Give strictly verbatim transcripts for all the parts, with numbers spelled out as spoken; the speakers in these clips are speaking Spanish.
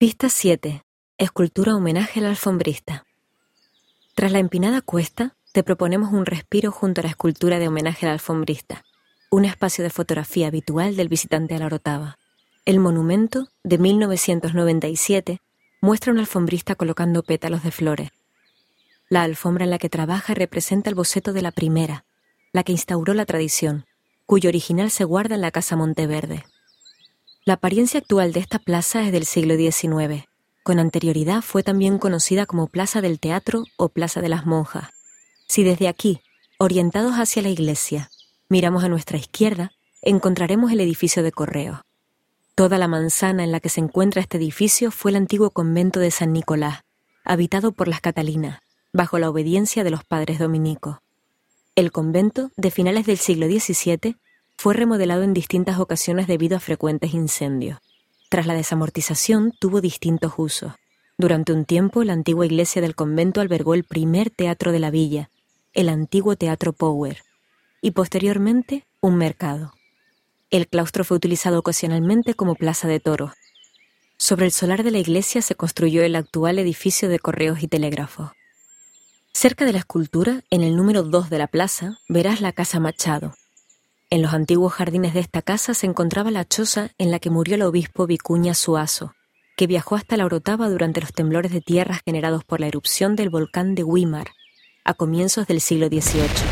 Pista siete. Escultura homenaje al alfombrista. Tras la empinada cuesta, te proponemos un respiro junto a la escultura de homenaje al alfombrista, un espacio de fotografía habitual del visitante a la Orotava. El monumento, de mil novecientos noventa y siete, muestra a un alfombrista colocando pétalos de flores. La alfombra en la que trabaja representa el boceto de la primera, la que instauró la tradición, cuyo original se guarda en la Casa Monteverde. La apariencia actual de esta plaza es del siglo diecinueve. Con anterioridad fue también conocida como Plaza del Teatro o Plaza de las Monjas. Si desde aquí, orientados hacia la iglesia, miramos a nuestra izquierda, encontraremos el edificio de correos. Toda la manzana en la que se encuentra este edificio fue el antiguo convento de San Nicolás, habitado por las Catalinas, bajo la obediencia de los padres dominicos. El convento, de finales del siglo diecisiete, fue remodelado en distintas ocasiones debido a frecuentes incendios. Tras la desamortización tuvo distintos usos. Durante un tiempo, la antigua iglesia del convento albergó el primer teatro de la villa, el antiguo Teatro Power, y posteriormente un mercado. El claustro fue utilizado ocasionalmente como plaza de toros. Sobre el solar de la iglesia se construyó el actual edificio de correos y telégrafos. Cerca de la escultura, en el número dos de la plaza, verás la Casa Machado. En los antiguos jardines de esta casa se encontraba la choza en la que murió el obispo Vicuña Suazo, que viajó hasta la Orotava durante los temblores de tierras generados por la erupción del volcán de Güímar, a comienzos del siglo dieciocho.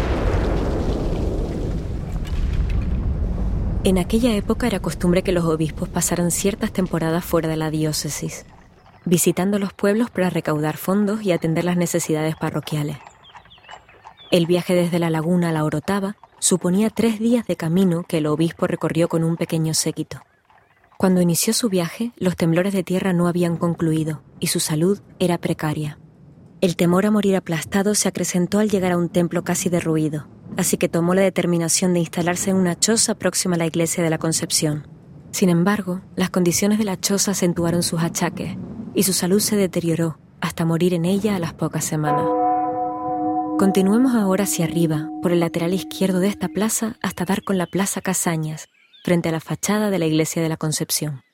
En aquella época era costumbre que los obispos pasaran ciertas temporadas fuera de la diócesis, visitando los pueblos para recaudar fondos y atender las necesidades parroquiales. El viaje desde la laguna a la Orotava suponía tres días de camino que el obispo recorrió con un pequeño séquito. Cuando inició su viaje, los temblores de tierra no habían concluido y su salud era precaria. El temor a morir aplastado se acrecentó al llegar a un templo casi derruido, así que tomó la determinación de instalarse en una choza próxima a la iglesia de la Concepción. Sin embargo, las condiciones de la choza acentuaron sus achaques y su salud se deterioró hasta morir en ella a las pocas semanas. Continuemos ahora hacia arriba, por el lateral izquierdo de esta plaza hasta dar con la Plaza Casañas, frente a la fachada de la iglesia de la Concepción.